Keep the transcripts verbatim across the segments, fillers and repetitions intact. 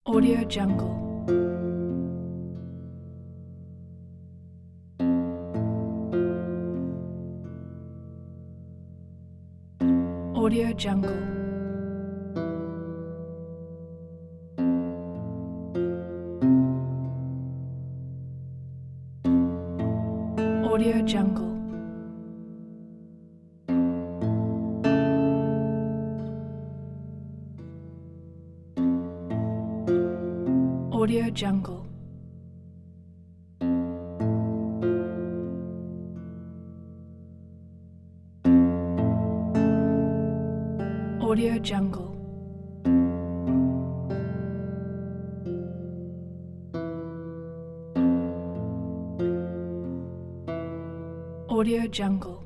Audio Jungle. Audio Jungle. Audio Jungle. Audio Jungle. Audio Jungle. Audio Jungle.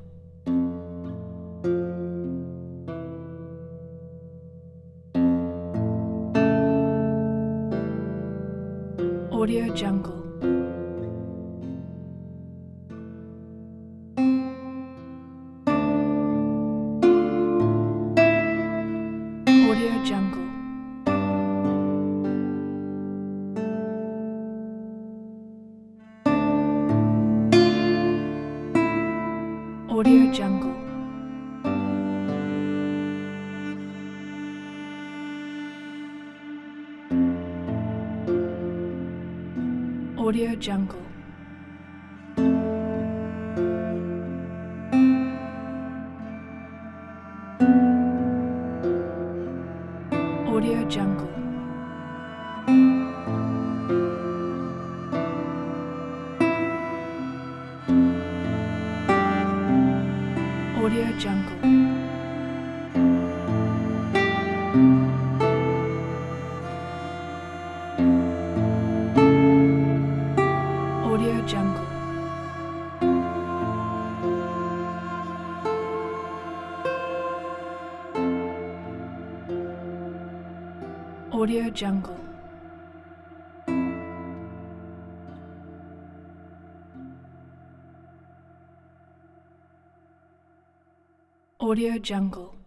Audio Jungle. Audio Jungle. Audio Jungle. Audio Jungle. Audio Jungle. Audio Jungle. Audio Jungle. Audio Jungle. Audio Jungle.